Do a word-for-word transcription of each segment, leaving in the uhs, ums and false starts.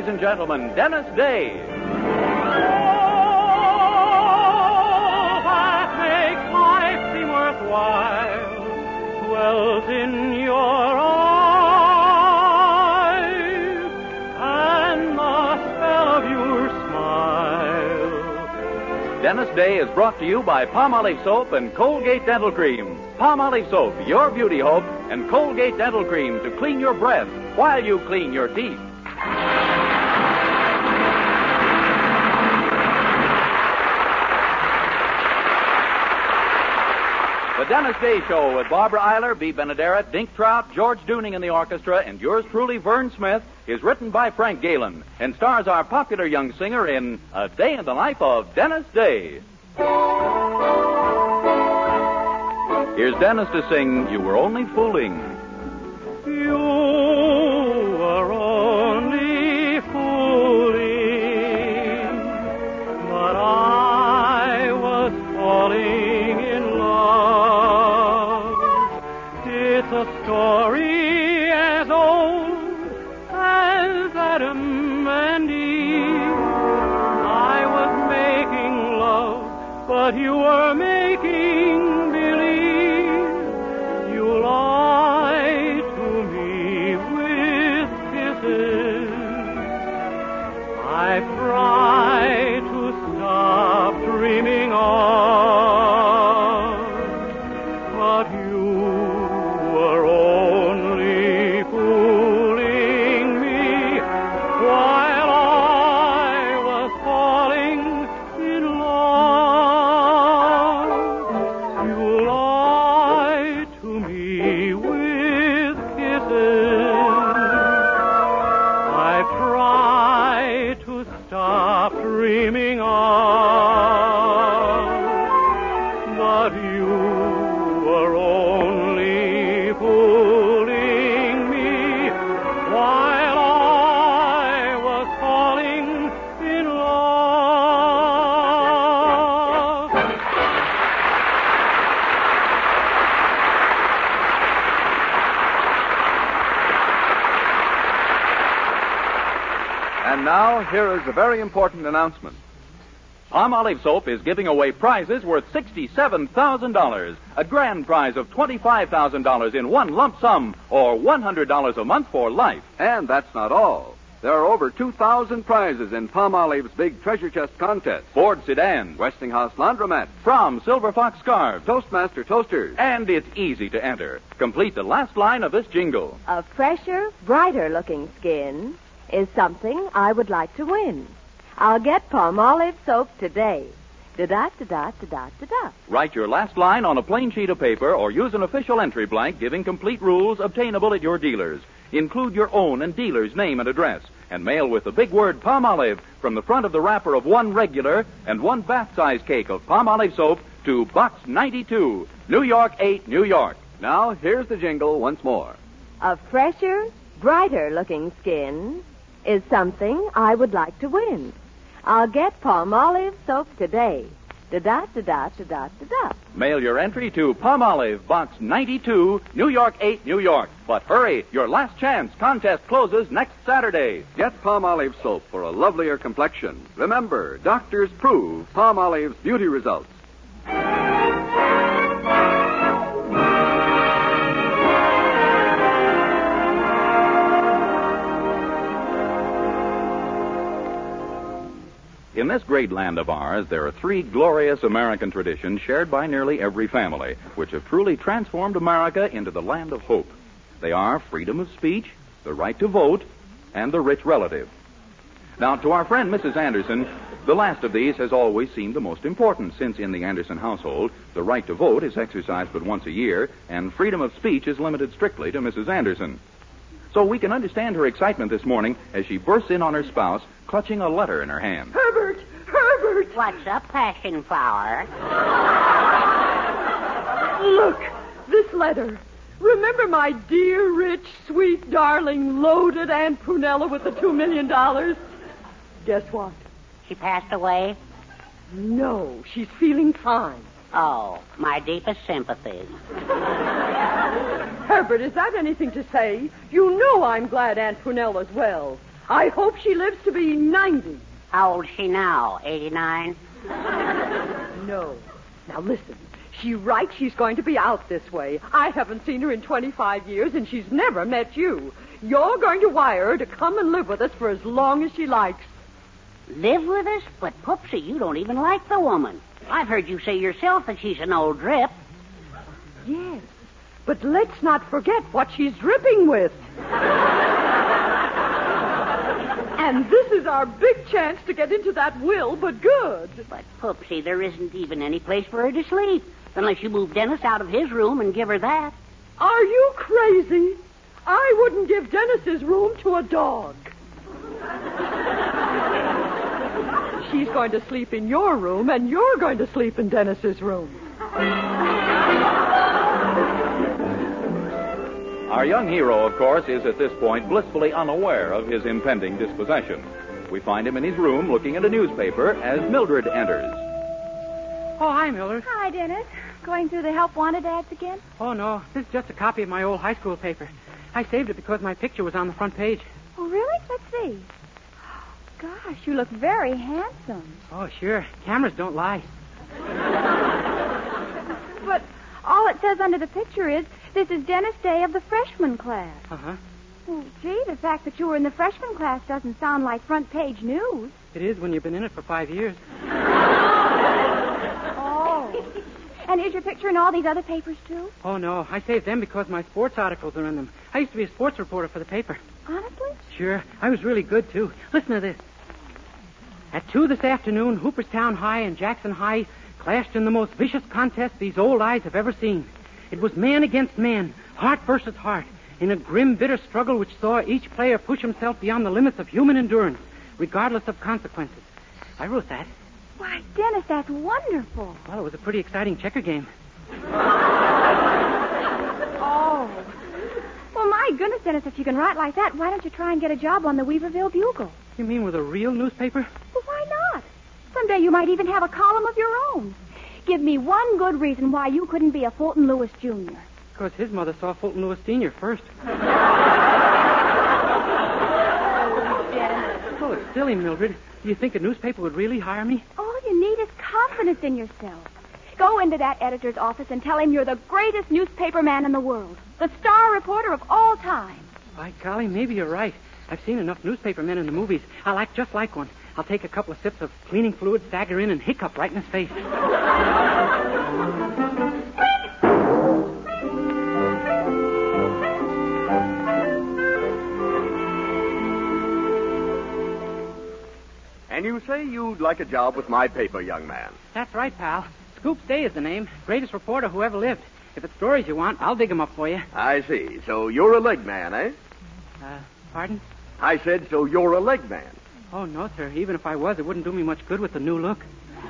ladies and gentlemen, Dennis Day. All that makes life seem worthwhile dwells in your eyes, and the spell of your smile. Dennis Day is brought to you by Palmolive Soap and Colgate Dental Cream. Palmolive Soap, your beauty hope, and Colgate Dental Cream to clean your breath while you clean your teeth. The Dennis Day Show with Barbara Eiler, Bea Benaderet, Dink Trout, George Dooning in the orchestra, and yours truly, Vern Smith, is written by Frank Galen and stars our popular young singer in A Day in the Life of Dennis Day. Here's Dennis to sing You Were Only Fooling. You were only fooling, but I was falling in love. It's a story as old as Adam and Eve. I was making love, but you were making believe. You lied to me with kisses. I tried to stop dreaming of, but you were only fooling me while I was falling in love. You lied to me with kisses. I tried to stop dreaming of, but you were only fooling me while I was falling in love. And now, here is a very important announcement. Palmolive Soap is giving away prizes worth sixty-seven thousand dollars, a grand prize of twenty-five thousand dollars in one lump sum, or one hundred dollars a month for life. And that's not all. There are over two thousand prizes in Palmolive's big treasure chest contest. Ford sedans, Westinghouse laundromats, From Silver Fox scarves, Toastmaster toasters. and it's easy to enter. Complete the last line of this jingle. A fresher, brighter-looking skin is something I would like to win. I'll get Palmolive Soap today. Da-da-da-da-da-da-da. Write your last line on a plain sheet of paper or use an official entry blank giving complete rules obtainable at your dealers. Include your own and dealer's name and address, and mail with the big word Palmolive from the front of the wrapper of one regular and one bath-size cake of Palmolive Soap to Box ninety-two, New York eight, New York. Now, here's the jingle once more. A fresher, brighter-looking skin is something I would like to win. I'll get Palmolive Soap today. Da-da-da-da-da-da-da. Mail your entry to Palmolive, Box ninety-two, New York eight, New York. But hurry, your last chance. Contest closes next Saturday. Get Palmolive Soap for a lovelier complexion. Remember, doctors prove Palmolive's beauty results. In this great land of ours, there are three glorious American traditions shared by nearly every family, which have truly transformed America into the land of hope. They are freedom of speech, the right to vote, and the rich relative. Now, to our friend Missus Anderson, the last of these has always seemed the most important, since in the Anderson household, the right to vote is exercised but once a year, and freedom of speech is limited strictly to Missus Anderson. So we can understand her excitement this morning as she bursts in on her spouse, clutching a letter in her hand. Herbert! Herbert! What's up, passion flower? Look, this letter. Remember my dear, rich, sweet, darling, loaded Aunt Prunella with the two million dollars? Guess what? She passed away? No, she's feeling fine. Oh, my deepest sympathies. Herbert, is that anything to say? You know I'm glad Aunt Prunella's well. I hope she lives to be ninety. How old's she now? eighty-nine? No. Now listen. She writes she's going to be out this way. I haven't seen her in twenty-five years, and she's never met you. You're going to wire her to come and live with us for as long as she likes. Live with us? But, Poopsie, you don't even like the woman. I've heard you say yourself that she's an old drip. Yes, but let's not forget what she's dripping with. And this is our big chance to get into that will, but good. But, Poopsie, there isn't even any place for her to sleep, unless you move Dennis out of his room and give her that. Are you crazy? I wouldn't give Dennis's room to a dog. She's going to sleep in your room, and you're going to sleep in Dennis's room. Our young hero, of course, is at this point blissfully unaware of his impending dispossession. We find him in his room looking at a newspaper as Mildred enters. Oh, hi, Mildred. Hi, Dennis. Going through the help wanted ads again? Oh, no. This is just a copy of my old high school paper. I saved it because my picture was on the front page. Oh, really? Let's see. Gosh, you look very handsome. Oh, sure. Cameras don't lie. But all it says under the picture is, this is Dennis Day of the freshman class. Uh-huh. Well, gee, the fact that you were in the freshman class doesn't sound like front page news. It is when you've been in it for five years. Oh. And is your picture in all these other papers, too? Oh, no. I saved them because my sports articles are in them. I used to be a sports reporter for the paper. Honestly? Sure. I was really good, too. Listen to this. At two this afternoon, Hooperstown High and Jackson High clashed in the most vicious contest these old eyes have ever seen. It was man against man, heart versus heart, in a grim, bitter struggle which saw each player push himself beyond the limits of human endurance, regardless of consequences. I wrote that. Why, Dennis, that's wonderful. Well, it was a pretty exciting checker game. Oh. Well, my goodness, Dennis, if you can write like that, why don't you try and get a job on the Weaverville Bugle? You mean with a real newspaper? Well, why not? Someday you might even have a column of your own. Give me one good reason why you couldn't be a Fulton Lewis Junior Because his mother saw Fulton Lewis Senior first. Oh, it's silly, Mildred. Do you think a newspaper would really hire me? All you need is confidence in yourself. Go into that editor's office and tell him you're the greatest newspaper man in the world. The star reporter of all time. By golly, maybe you're right. I've seen enough newspaper men in the movies. I'll act just like one. I'll take a couple of sips of cleaning fluid, stagger in, and hiccup right in his face. And you say you'd like a job with my paper, young man. That's right, pal. Scoops Day is the name. Greatest reporter who ever lived. If it's stories you want, I'll dig 'em up for you. I see. So you're a leg man, eh? Uh, pardon? I said, so you're a leg man. Oh, no, sir. Even if I was, it wouldn't do me much good with the new look.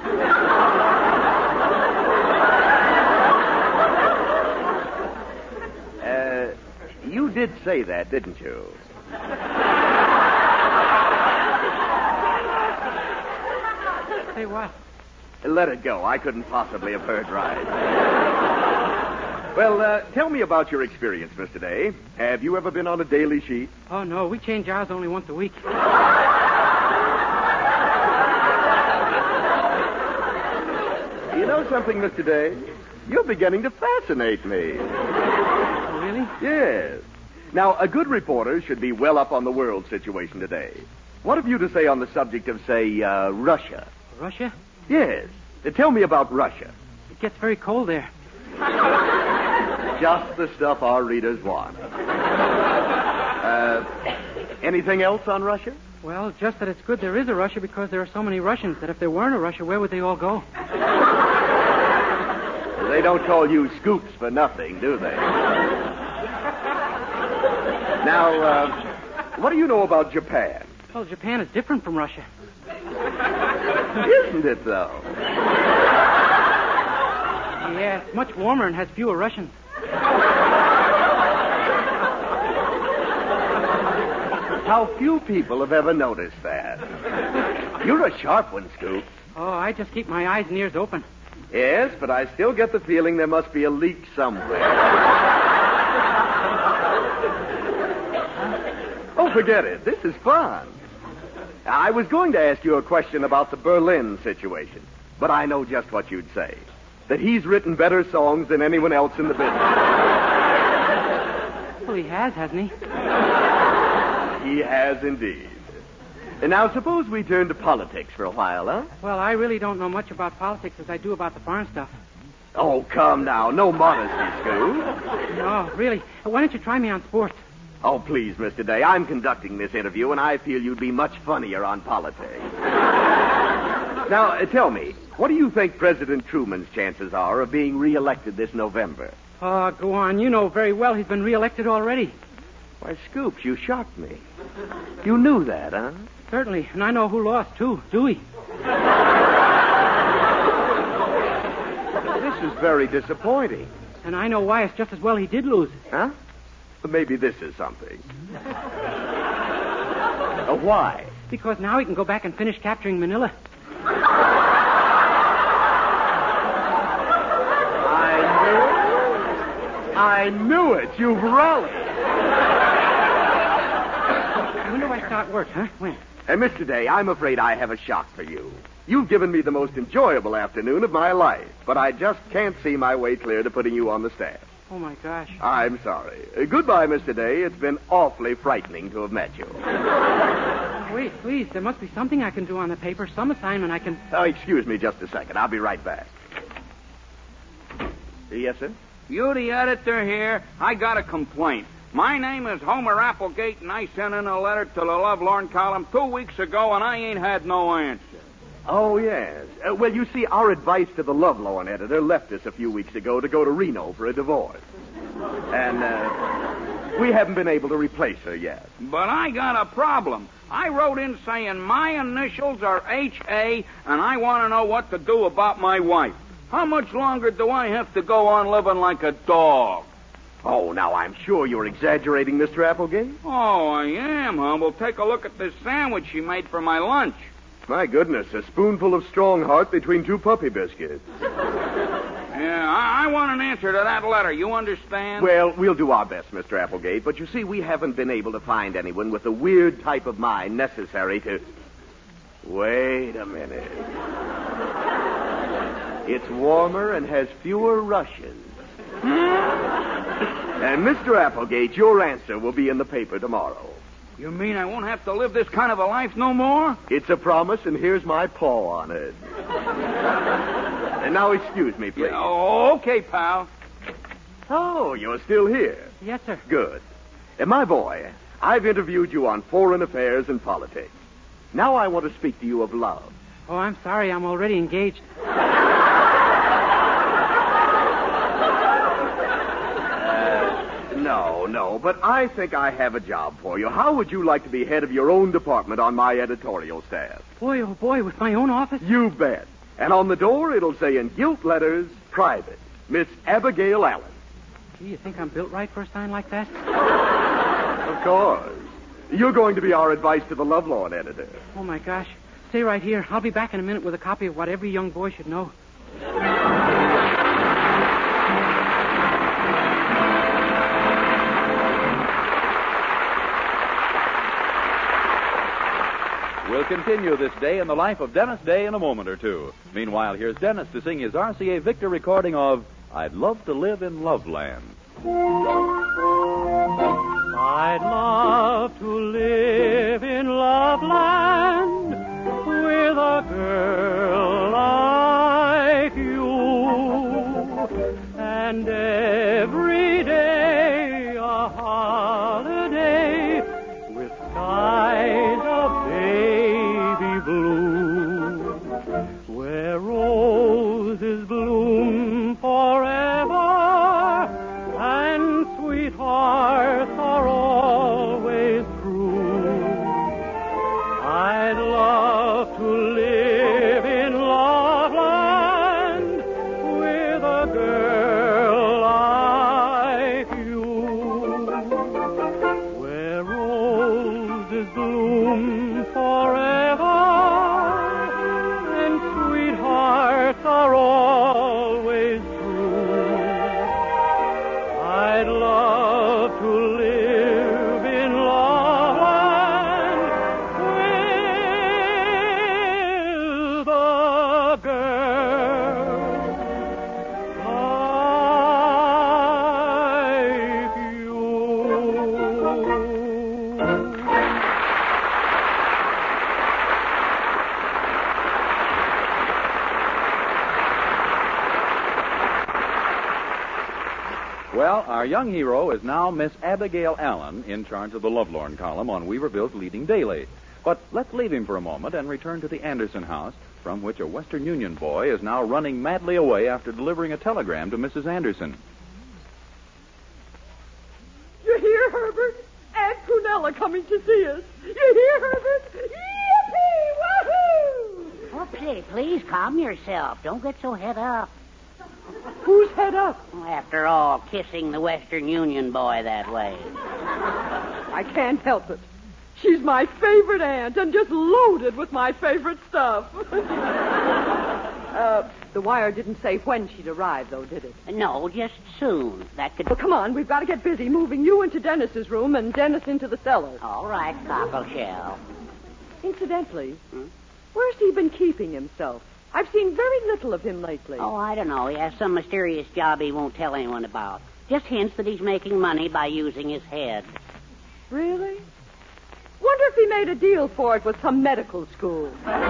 Uh, you did say that, didn't you? Say what? Let it go. I couldn't possibly have heard right. Well, uh, tell me about your experience, Mister Day. Have you ever been on a daily sheet? Oh, no. We change ours only once a week. You know something, Mister Day? You're beginning to fascinate me. Oh, really? Yes. Now, a good reporter should be well up on the world situation today. What have you to say on the subject of, say, uh, Russia? Russia? Yes. Uh, tell me about Russia. It gets very cold there. Just the stuff our readers want. Uh, anything else on Russia? Well, just that it's good there is a Russia because there are so many Russians that if there weren't a Russia, where would they all go? They don't call you Scoops for nothing, do they? Now, uh, what do you know about Japan? Well, Japan is different from Russia. Isn't it, though? Yeah, it's much warmer and has fewer Russians. How few people have ever noticed that. You're a sharp one, Scoop. Oh, I just keep my eyes and ears open. Yes, but I still get the feeling there must be a leak somewhere. Oh, forget it. This is fun. I was going to ask you a question about the Berlin situation, but I know just what you'd say. That he's written better songs than anyone else in the business. Well, he has, hasn't he? He has indeed. And now suppose we turn to politics for a while, huh? Well, I really don't know much about politics as I do about the farm stuff. Oh, come now. No modesty, Scoop. No, really. Why don't you try me on sports? Oh, please, Mister Day. I'm conducting this interview, and I feel you'd be much funnier on politics. Now, uh, tell me, what do you think President Truman's chances are of being reelected this November? Oh, go on. You know very well he's been reelected already. Why, Scoops, you shocked me. You knew that, huh? Certainly. And I know who lost, too. Dewey. This is very disappointing. And I know why. It's just as well he did lose. Huh? Maybe this is something. uh, why? Because now he can go back and finish capturing Manila. I knew it. I knew it. You've rallied. When do I start work, huh? When? Hey, Mister Day, I'm afraid I have a shock for you. You've given me the most enjoyable afternoon of my life, but I just can't see my way clear to putting you on the staff. Oh, my gosh. I'm sorry. Uh, goodbye, Mister Day. It's been awfully frightening to have met you. Wait, please. There must be something I can do on the paper, some assignment I can... Oh, excuse me just a second. I'll be right back. Yes, sir? You the editor here? I got a complaint. My name is Homer Applegate, and I sent in a letter to the Lovelorn column two weeks ago, and I ain't had no answer. Oh, yes. Uh, well, you see, our advice to the Lovelorn editor left us a few weeks ago to go to Reno for a divorce. And, uh, we haven't been able to replace her yet. But I got a problem. I wrote in saying my initials are H A, and I want to know what to do about my wife. How much longer do I have to go on living like a dog? Oh, now, I'm sure you're exaggerating, Mister Applegate. Oh, I am, huh? Well, take a look at this sandwich she made for my lunch. My goodness, a spoonful of strong heart between two puppy biscuits. Yeah, I, I want an answer to that letter. You understand? Well, we'll do our best, Mister Applegate, but you see, we haven't been able to find anyone with the weird type of mind necessary to... Wait a minute. It's warmer and has fewer Russians. And, Mister Applegate, your answer will be in the paper tomorrow. You mean I won't have to live this kind of a life no more? It's a promise, and here's my paw on it. And now excuse me, please. Yeah, oh, okay, pal. Oh, you're still here. Yes, sir. Good. And my boy, I've interviewed you on foreign affairs and politics. Now I want to speak to you of love. Oh, I'm sorry. I'm already engaged. No, no, but I think I have a job for you. How would you like to be head of your own department on my editorial staff? Boy, oh, boy, with my own office? You bet. And on the door, it'll say in gilt letters, private, Miss Abigail Allen. Gee, you think I'm built right for a sign like that? Of course. You're going to be our advice to the Lovelorn editor. Oh, my gosh. Stay right here. I'll be back in a minute with a copy of what every young boy should know. We'll continue this day in the life of Dennis Day in a moment or two. Meanwhile, here's Dennis to sing his R C A Victor recording of I'd Love to Live in Loveland. I'd love to live in Loveland with a girl like you, and every day a holiday with skies of baby blue, where roses bloom forever and sweethearts are always true. Well, our young hero is now Miss Abigail Allen, in charge of the Lovelorn column on Weaverville's leading daily. But let's leave him for a moment and return to the Anderson house, from which a Western Union boy is now running madly away after delivering a telegram to Missus Anderson. You hear, Herbert? Aunt Prunella coming to see us. You hear, Herbert? Yippee! Woohoo! Popsy, please calm yourself. Don't get so head up. Who's head up? After all, kissing the Western Union boy that way. I can't help it. She's my favorite aunt and just loaded with my favorite stuff. uh, the wire didn't say when she'd arrive, though, did it? No, just soon. That could... Well, come on. We've got to get busy moving you into Dennis's room and Dennis into the cellar. All right, Cockleshell. Incidentally, Hmm? where's he been keeping himself? I've seen very little of him lately. Oh, I don't know. He has some mysterious job he won't tell anyone about. Just hints that he's making money by using his head. Really? Wonder if he made a deal for it with some medical school.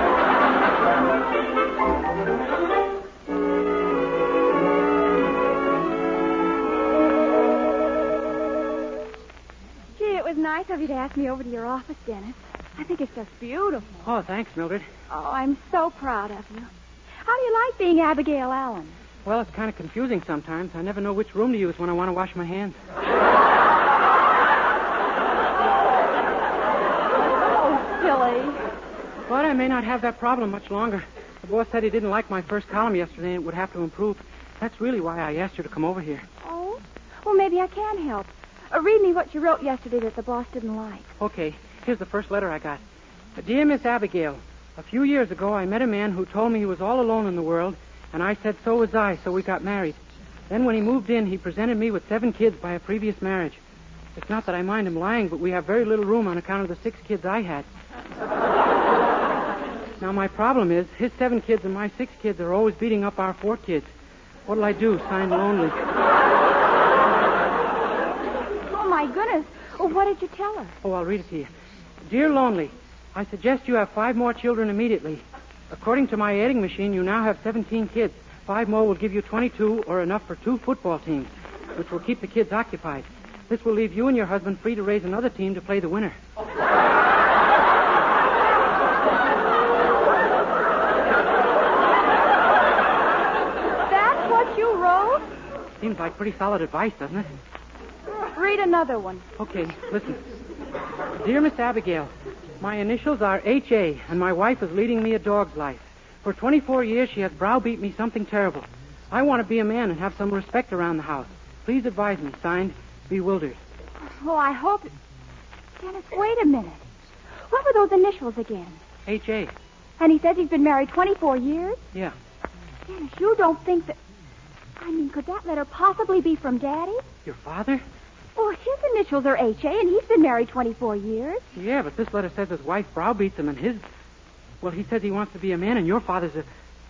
Gee, it was nice of you to ask me over to your office, Dennis. I think it's just beautiful. Oh, thanks, Mildred. Oh, I'm so proud of you. How do you like being Abigail Allen? Well, it's kind of confusing sometimes. I never know which room to use when I want to wash my hands. Oh, silly. But I may not have that problem much longer. The boss said he didn't like my first column yesterday and it would have to improve. That's really why I asked you to come over here. Oh? Well, maybe I can help. Uh, read me what you wrote yesterday that the boss didn't like. Okay, here's the first letter I got. Dear Miss Abigail, a few years ago I met a man who told me he was all alone in the world, and I said so was I, so we got married. Then when he moved in, he presented me with seven kids by a previous marriage. It's not that I mind him lying, but we have very little room on account of the six kids I had. Now, my problem is, his seven kids and my six kids are always beating up our four kids. What'll I do? Signed Lonely. Oh, my goodness. Well, what did you tell her? Oh, I'll read it to you. Dear Lonely, I suggest you have five more children immediately. According to my adding machine, you now have seventeen kids. Five more will give you twenty-two, or enough for two football teams, which will keep the kids occupied. This will leave you and your husband free to raise another team to play the winner. That's what you wrote? Seems like pretty solid advice, doesn't it? Read another one. Okay, listen. Dear Miss Abigail, my initials are H A, and my wife is leading me a dog's life. For twenty-four years, she has browbeat me something terrible. I want to be a man and have some respect around the house. Please advise me. Signed, Bewildered. Oh, I hope... Dennis, wait a minute. What were those initials again? H A. And he says he's been married twenty-four years? Yeah. Dennis, you don't think that... I mean, could that letter possibly be from Daddy? Your father? Well, his initials are H A, and he's been married twenty-four years. Yeah, but this letter says his wife browbeats him, and his... Well, he says he wants to be a man, and your father's a...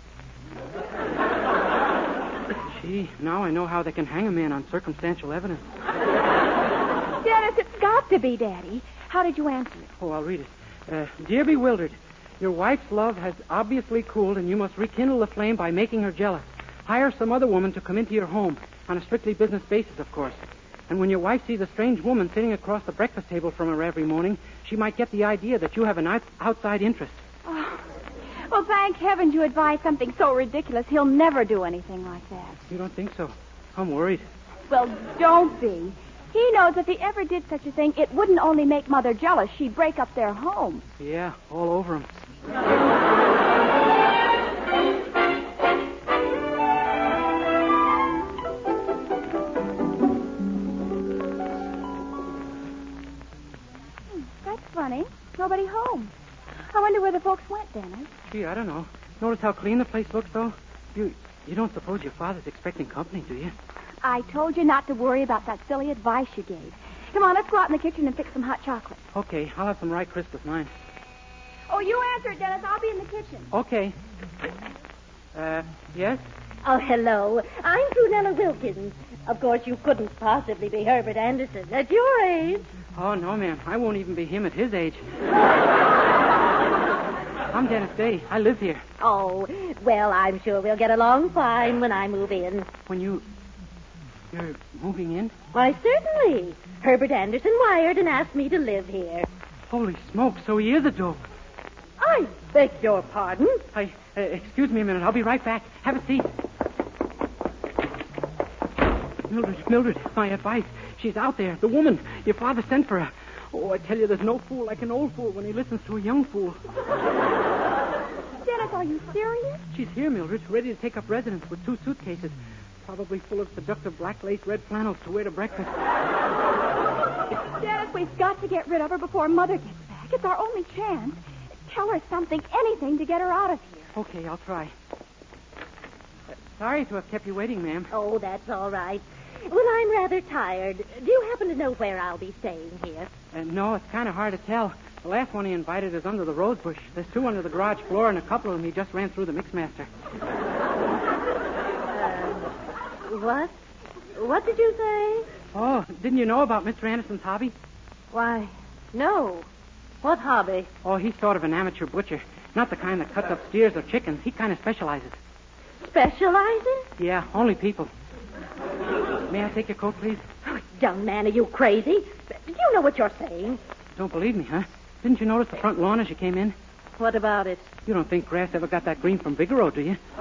Gee, now I know how they can hang a man on circumstantial evidence. Dennis, it's got to be Daddy. How did you answer it? Oh, I'll read it. Uh, Dear Bewildered, your wife's love has obviously cooled, and you must rekindle the flame by making her jealous. Hire some other woman to come into your home, on a strictly business basis, of course. And when your wife sees a strange woman sitting across the breakfast table from her every morning, she might get the idea that you have an out- outside interest. Oh. Well, thank heavens you advised something so ridiculous. He'll never do anything like that. You don't think so? I'm worried. Well, don't be. He knows if he ever did such a thing, it wouldn't only make Mother jealous. She'd break up their home. Yeah, all over him. That's funny. Nobody home. I wonder where the folks went, Dennis. Gee, I don't know. Notice how clean the place looks, though? You you don't suppose your father's expecting company, do you? I told you not to worry about that silly advice you gave. Come on, let's go out in the kitchen and fix some hot chocolate. Okay, I'll have some rye crisp with mine. Oh, you answer it, Dennis. I'll be in the kitchen. Okay. Uh, yes? Oh, hello. I'm Prunella Wilkins. Of course, you couldn't possibly be Herbert Anderson at your age. Oh, no, ma'am. I won't even be him at his age. I'm Dennis Day. I live here. Oh, well, I'm sure we'll get along fine when I move in. When you... You're moving in? Why, certainly. Herbert Anderson wired and asked me to live here. Holy smoke, so he is a dope. I beg your pardon. I, uh, excuse me a minute. I'll be right back. Have a seat. Mildred, Mildred, my advice. She's out there, the woman. Your father sent for her. Oh, I tell you, there's no fool like an old fool when he listens to a young fool. Dennis, are you serious? She's here, Mildred, ready to take up residence with two suitcases. Probably full of seductive black lace red flannels to wear to breakfast. Dennis, we've got to get rid of her before Mother gets back. It's our only chance. Tell her something, anything, to get her out of here. Okay, I'll try. Uh, sorry to have kept you waiting, ma'am. Oh, that's all right. Well, I'm rather tired. Do you happen to know where I'll be staying here? Uh, no, it's kind of hard to tell. The last one he invited is under the rose bush. There's two under the garage floor, and a couple of them he just ran through the mixmaster. Uh, what? What did you say? Oh, didn't you know about Mister Anderson's hobby? Why, no. What hobby? Oh, he's sort of an amateur butcher. Not the kind that cuts up steers or chickens. He kind of specializes. Specializes? Yeah, only people. May I take your coat, please? Oh, young man, are you crazy? Do you know what you're saying? Don't believe me, huh? Didn't you notice the front lawn as you came in? What about it? You don't think grass ever got that green from Bigelow, do you? May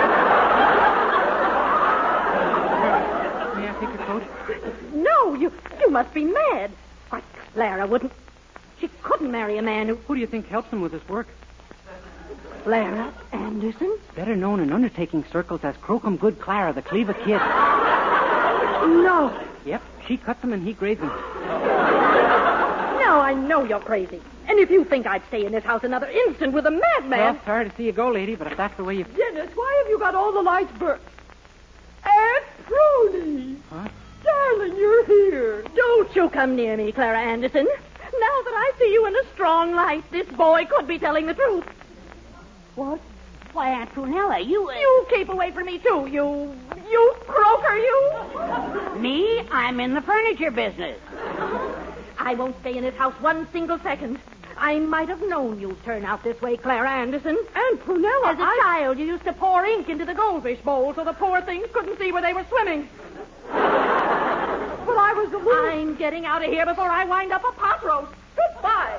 I take your coat? No, you you must be mad. Why, Clara wouldn't... She couldn't marry a man who... Who do you think helps him with his work? Clara Anderson? Better known in undertaking circles as Crocum Good Clara, the Cleaver Kid. No. Yep, she cuts them and he grades them. Now I know you're crazy. And if you think I'd stay in this house another instant with a madman... Well, sorry to see you go, lady, but if that's the way you... Dennis, why have you got all the lights burnt? Aunt Prudy! Huh? Darling, you're here. Don't you come near me, Clara Anderson. Now that I see you in a strong light, this boy could be telling the truth. What? Why, Aunt Prunella, you... Uh... You keep away from me, too, you... You croaker, you! Me? I'm in the furniture business. I won't stay in this house one single second. I might have known you'd turn out this way, Clara Anderson. Aunt Prunella, As a I... child, you used to pour ink into the goldfish bowl so the poor things couldn't see where they were swimming. But I was the little... I'm getting out of here before I wind up a pot roast. Goodbye.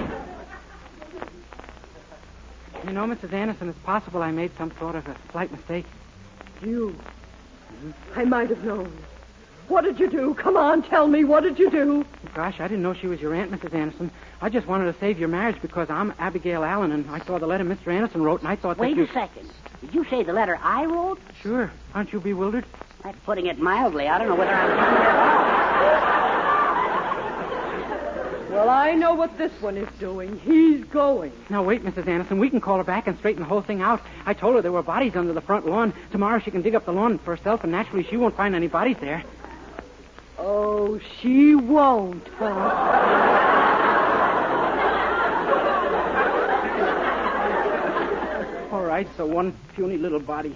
You know, Missus Anderson, it's possible I made some sort of a slight mistake. You. I might have known. What did you do? Come on, tell me. What did you do? Gosh, I didn't know she was your aunt, Missus Anderson. I just wanted to save your marriage because I'm Abigail Allen, and I saw the letter Mister Anderson wrote, and I thought Wait that you... a second. Did you say the letter I wrote? Sure. Aren't you bewildered? That's putting it mildly. I don't know whether I'm... coming at all. Well, I know what this one is doing. He's going. Now, wait, Missus Anderson. We can call her back and straighten the whole thing out. I told her there were bodies under the front lawn. Tomorrow she can dig up the lawn for herself, and naturally she won't find any bodies there. Oh, she won't, huh? All right, so one puny little body.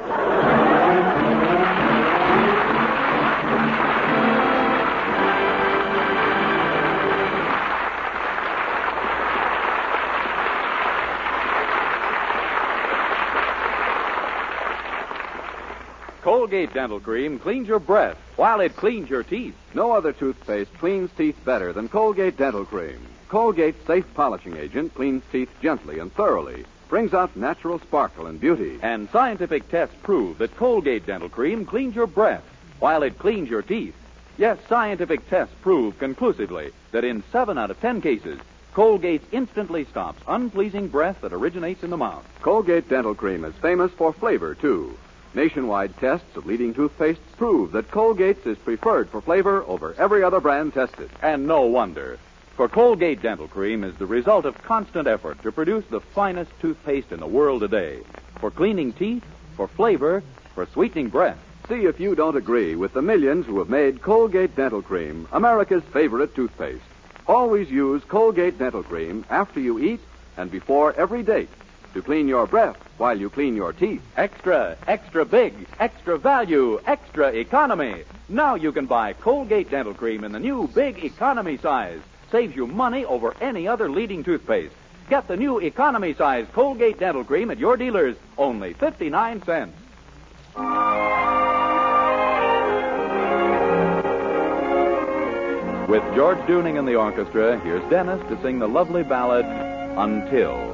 Colgate Dental Cream cleans your breath while it cleans your teeth. No other toothpaste cleans teeth better than Colgate Dental Cream. Colgate's safe polishing agent cleans teeth gently and thoroughly, brings out natural sparkle and beauty. And scientific tests prove that Colgate Dental Cream cleans your breath while it cleans your teeth. Yes, scientific tests prove conclusively that in seven out of ten cases, Colgate instantly stops unpleasing breath that originates in the mouth. Colgate Dental Cream is famous for flavor, too. Nationwide tests of leading toothpastes prove that Colgate's is preferred for flavor over every other brand tested. And no wonder. For Colgate Dental Cream is the result of constant effort to produce the finest toothpaste in the world today. For cleaning teeth, for flavor, for sweetening breath. See if you don't agree with the millions who have made Colgate Dental Cream America's favorite toothpaste. Always use Colgate Dental Cream after you eat and before every date to clean your breath while you clean your teeth. Extra, extra big, extra value, extra economy. Now you can buy Colgate Dental Cream in the new big economy size. Saves you money over any other leading toothpaste. Get the new economy size Colgate Dental Cream at your dealers, only fifty-nine cents. With George Dooning and the orchestra, here's Dennis to sing the lovely ballad, Until.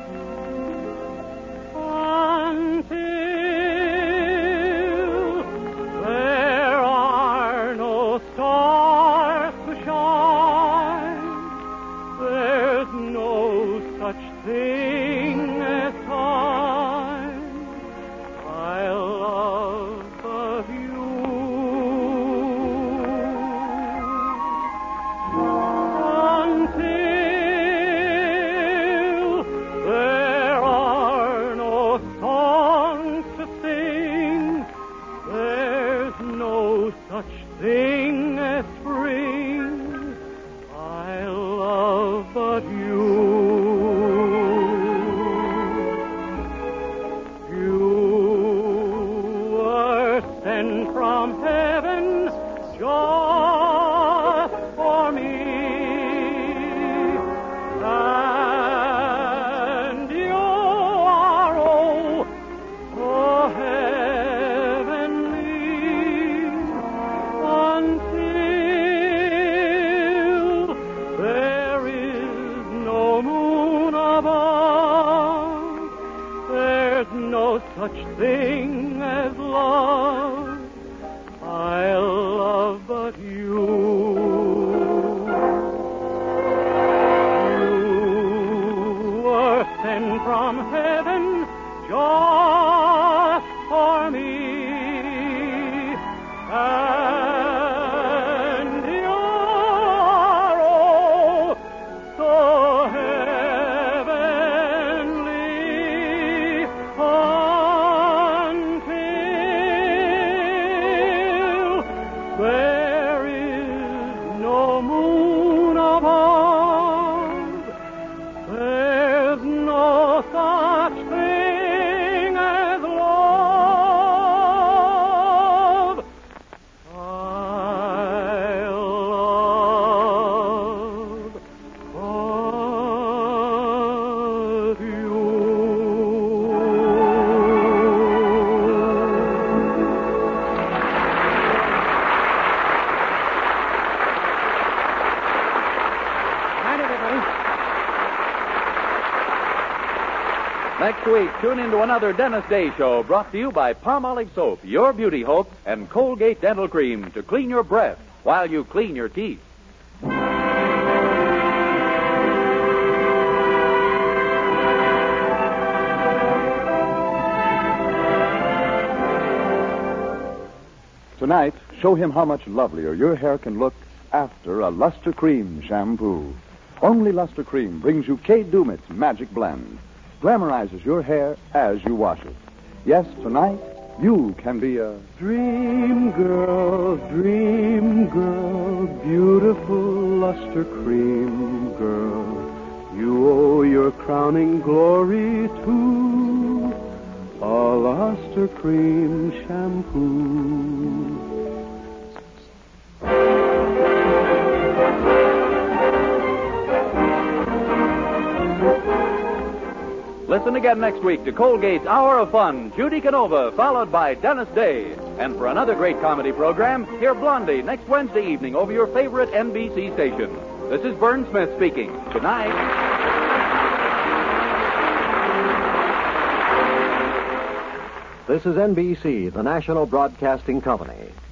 Until there are no stars to shine, there's no such thing as time. I love but you. Until there are no songs to sing, there's no such thing as spring. I love but you. You were sent from heaven just for me, and you are oh, so heavenly. Until there is no moon above, there's no such thing as love. I love but you. You were sent from heaven just for me, and you are oh, so heavenly. Until there is no moon above, there's no such thing as love. I love but you. Night, everybody. Next week, tune into another Dennis Day Show brought to you by Palmolive Soap, your beauty hope, and Colgate Dental Cream to clean your breath while you clean your teeth. Tonight, show him how much lovelier your hair can look after a Luster Cream shampoo. Only Luster Cream brings you Kay Dumit's magic blend. Glamorizes your hair as you wash it. Yes, tonight, you can be a dream girl, dream girl, beautiful Luster Cream girl. You owe your crowning glory to a Luster Cream shampoo. Listen again next week to Colgate's Hour of Fun, Judy Canova, followed by Dennis Day. And for another great comedy program, hear Blondie next Wednesday evening over your favorite N B C station. This is Vern Smith speaking. Good night. This is N B C, the national broadcasting company.